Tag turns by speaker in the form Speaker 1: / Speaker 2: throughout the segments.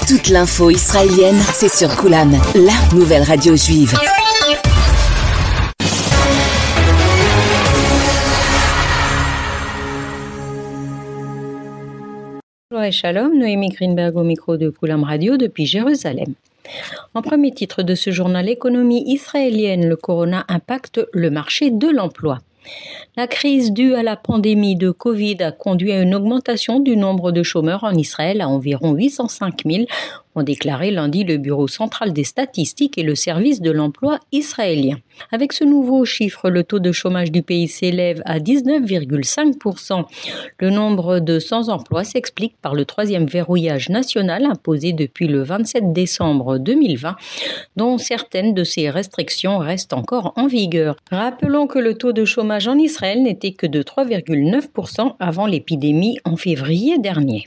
Speaker 1: Toute l'info israélienne, c'est sur Coulam, la nouvelle radio juive.
Speaker 2: Bonjour et shalom, Noémie Greenberg au micro de Coulam Radio depuis Jérusalem. En premier titre de ce journal Économie israélienne, le corona impacte le marché de l'emploi. La crise due à la pandémie de Covid a conduit à une augmentation du nombre de chômeurs en Israël à environ 805 000, ont déclaré lundi le Bureau central des statistiques et le service de l'emploi israélien. Avec ce nouveau chiffre, le taux de chômage du pays s'élève à 19,5%. Le nombre de sans-emploi s'explique par le troisième verrouillage national imposé depuis le 27 décembre 2020, dont certaines de ces restrictions restent encore en vigueur. Rappelons que le taux de chômage en Israël n'était que de 3,9% avant l'épidémie en février dernier.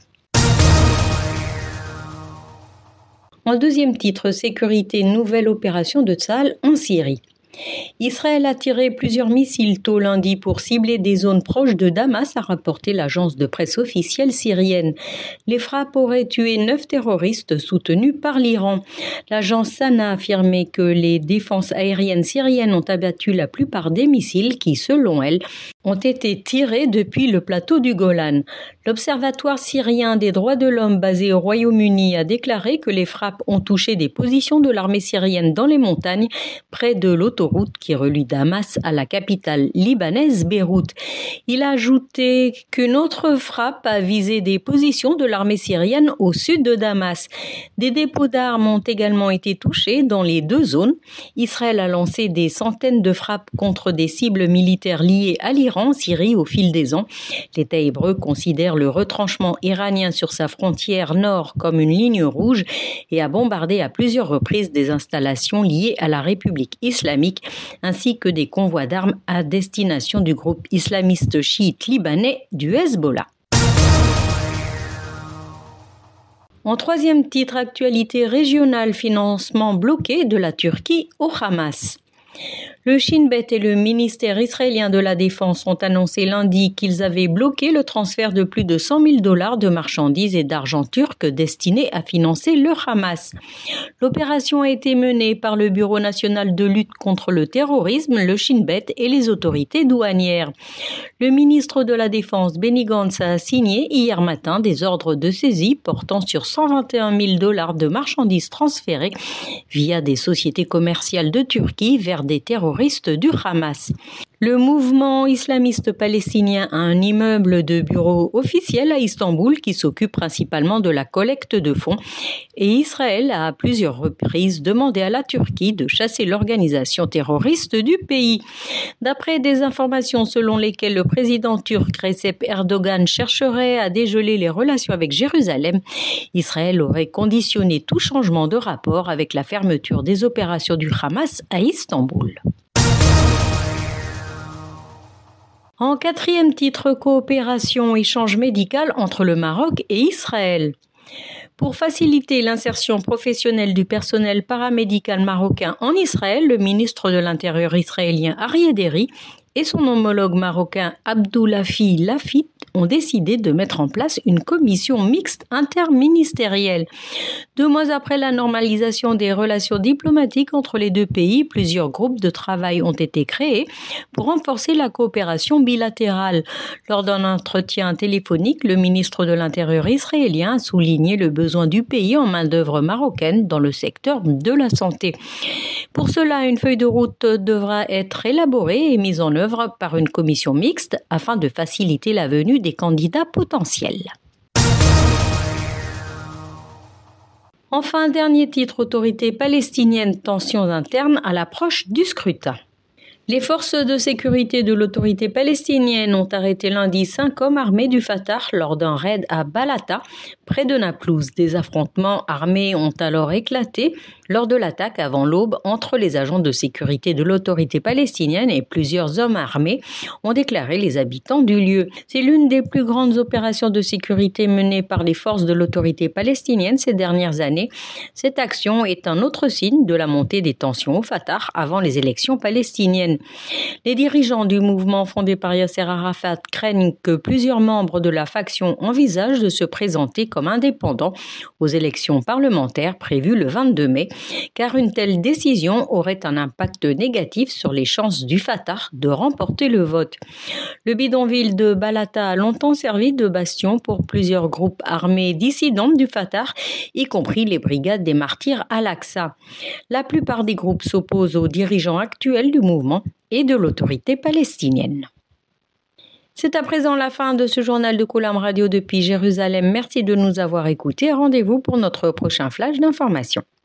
Speaker 2: En deuxième titre, sécurité, nouvelle opération de Tsahal en Syrie. Israël a tiré plusieurs missiles tôt lundi pour cibler des zones proches de Damas, a rapporté l'agence de presse officielle syrienne. Les frappes auraient tué 9 terroristes soutenus par l'Iran. L'agence SANA a affirmé que les défenses aériennes syriennes ont abattu la plupart des missiles qui, selon elle, ont été tirés depuis le plateau du Golan. L'Observatoire syrien des droits de l'homme basé au Royaume-Uni a déclaré que les frappes ont touché des positions de l'armée syrienne dans les montagnes près de l'autoroute qui relie Damas à la capitale libanaise Beyrouth. Il a ajouté qu'une autre frappe a visé des positions de l'armée syrienne au sud de Damas. Des dépôts d'armes ont également été touchés dans les deux zones. Israël a lancé des centaines de frappes contre des cibles militaires liées à l'Iran en Syrie au fil des ans. L'État hébreu considère le retranchement iranien sur sa frontière nord comme une ligne rouge et a bombardé à plusieurs reprises des installations liées à la République islamique ainsi que des convois d'armes à destination du groupe islamiste chiite libanais du Hezbollah. En troisième titre, actualité régionale, financement bloqué de la Turquie au Hamas. Le Shin Bet et le ministère israélien de la Défense ont annoncé lundi qu'ils avaient bloqué le transfert de plus de 100 000 $ de marchandises et d'argent turc destinés à financer le Hamas. L'opération a été menée par le Bureau national de lutte contre le terrorisme, le Shin Bet et les autorités douanières. Le ministre de la Défense, Benny Gantz, a signé hier matin des ordres de saisie portant sur 121 000 $ de marchandises transférées via des sociétés commerciales de Turquie vers des terroristes du Hamas. Le mouvement islamiste palestinien a un immeuble de bureau officiel à Istanbul qui s'occupe principalement de la collecte de fonds et Israël a à plusieurs reprises demandé à la Turquie de chasser l'organisation terroriste du pays. D'après des informations selon lesquelles le président turc Recep Erdogan chercherait à dégeler les relations avec Jérusalem, Israël aurait conditionné tout changement de rapport avec la fermeture des opérations du Hamas à Istanbul. En quatrième titre, coopération, échange médical entre le Maroc et Israël. Pour faciliter l'insertion professionnelle du personnel paramédical marocain en Israël, le ministre de l'Intérieur israélien Aryeh Deri et son homologue marocain Abdoulafi Lafit ont décidé de mettre en place une commission mixte interministérielle. 2 mois après la normalisation des relations diplomatiques entre les deux pays, plusieurs groupes de travail ont été créés pour renforcer la coopération bilatérale. Lors d'un entretien téléphonique, le ministre de l'Intérieur israélien a souligné le besoin du pays en main-d'œuvre marocaine dans le secteur de la santé. Pour cela, une feuille de route devra être élaborée et mise en œuvre par une commission mixte afin de faciliter la venue des candidats potentiels. Enfin, dernier titre, autorité palestinienne, tensions internes à l'approche du scrutin. Les forces de sécurité de l'autorité palestinienne ont arrêté lundi 5 hommes armés du Fatah lors d'un raid à Balata, près de Naplouse. Des affrontements armés ont alors éclaté lors de l'attaque avant l'aube entre les agents de sécurité de l'autorité palestinienne et plusieurs hommes armés, ont déclaré les habitants du lieu. C'est l'une des plus grandes opérations de sécurité menées par les forces de l'autorité palestinienne ces dernières années. Cette action est un autre signe de la montée des tensions au Fatah avant les élections palestiniennes. Les dirigeants du mouvement fondé par Yasser Arafat craignent que plusieurs membres de la faction envisagent de se présenter comme indépendants aux élections parlementaires prévues le 22 mai, car une telle décision aurait un impact négatif sur les chances du Fatah de remporter le vote. Le bidonville de Balata a longtemps servi de bastion pour plusieurs groupes armés dissidents du Fatah, y compris les brigades des martyrs Al-Aqsa. La plupart des groupes s'opposent aux dirigeants actuels du mouvement et de l'autorité palestinienne. C'est à présent la fin de ce journal de Coulam Radio depuis Jérusalem. Merci de nous avoir écoutés. Rendez-vous pour notre prochain flash d'information.